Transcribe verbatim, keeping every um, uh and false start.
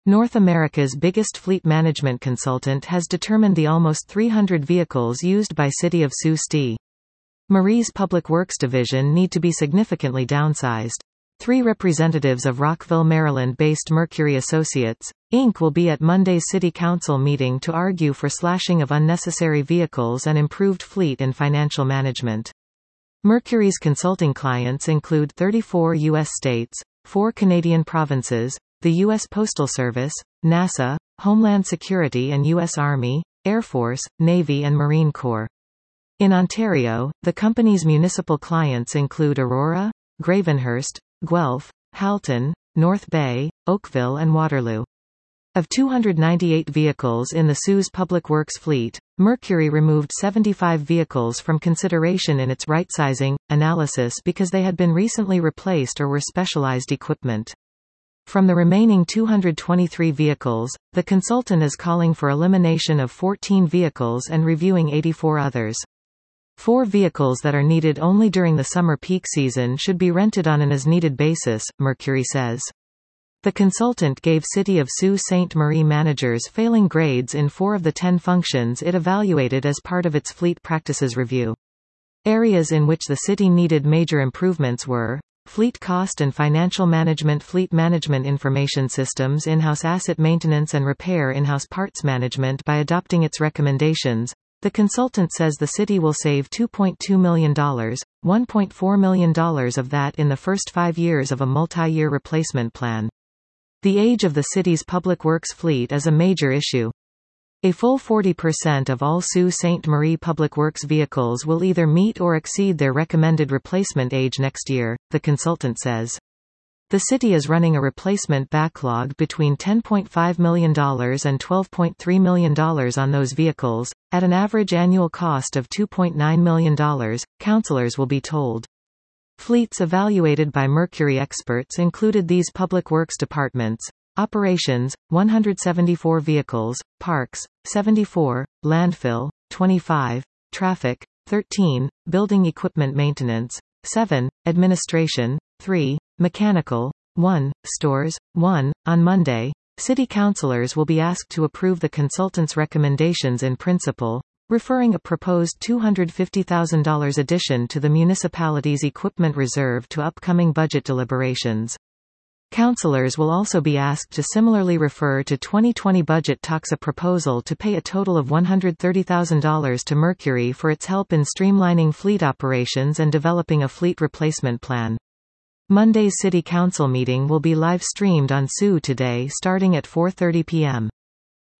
North America's biggest fleet management consultant has determined the almost three hundred vehicles used by City of Sault Ste. Marie's Public Works Division need to be significantly downsized. Three representatives of Rockville, Maryland-based Mercury Associates, Incorporated will be at Monday's City Council meeting to argue for slashing of unnecessary vehicles and improved fleet and financial management. Mercury's consulting clients include thirty-four U S states, four Canadian provinces, the U S Postal Service, NASA, Homeland Security and U S Army, Air Force, Navy and Marine Corps. In Ontario, the company's municipal clients include Aurora, Gravenhurst, Guelph, Halton, North Bay, Oakville and Waterloo. Of two hundred ninety-eight vehicles in the S U S Public Works fleet, Mercury removed seventy-five vehicles from consideration in its right-sizing analysis because they had been recently replaced or were specialized equipment. From the remaining two hundred twenty-three vehicles, the consultant is calling for elimination of fourteen vehicles and reviewing eighty-four others. Four vehicles that are needed only during the summer peak season should be rented on an as-needed basis, Mercury says. The consultant gave City of Sault Ste. Marie managers failing grades in four of the ten functions it evaluated as part of its fleet practices review. Areas in which the city needed major improvements were fleet cost and financial management, fleet management information systems, in-house asset maintenance and repair, in-house parts management. By adopting its recommendations, the consultant says the city will save two point two million dollars, one point four million dollars of that in the first five years of a multi-year replacement plan. The age of the city's public works fleet is a major issue. A full forty percent of all Sault Ste. Marie Public Works vehicles will either meet or exceed their recommended replacement age next year, the consultant says. The city is running a replacement backlog between ten point five million dollars and twelve point three million dollars on those vehicles, at an average annual cost of two point nine million dollars, councillors will be told. Fleets evaluated by Mercury experts included these public works departments: Operations, one hundred seventy-four vehicles, Parks, seventy-four, Landfill, twenty-five, Traffic, thirteen, Building Equipment Maintenance, seven, Administration, three, Mechanical, one, Stores, one. On Monday, city councillors will be asked to approve the consultant's recommendations in principle, referring a proposed two hundred fifty thousand dollars addition to the municipality's equipment reserve to upcoming budget deliberations. Councillors will also be asked to similarly refer to twenty twenty budget talks a proposal to pay a total of one hundred thirty thousand dollars to Mercury for its help in streamlining fleet operations and developing a fleet replacement plan. Monday's City Council meeting will be live-streamed on S U Today starting at four thirty p m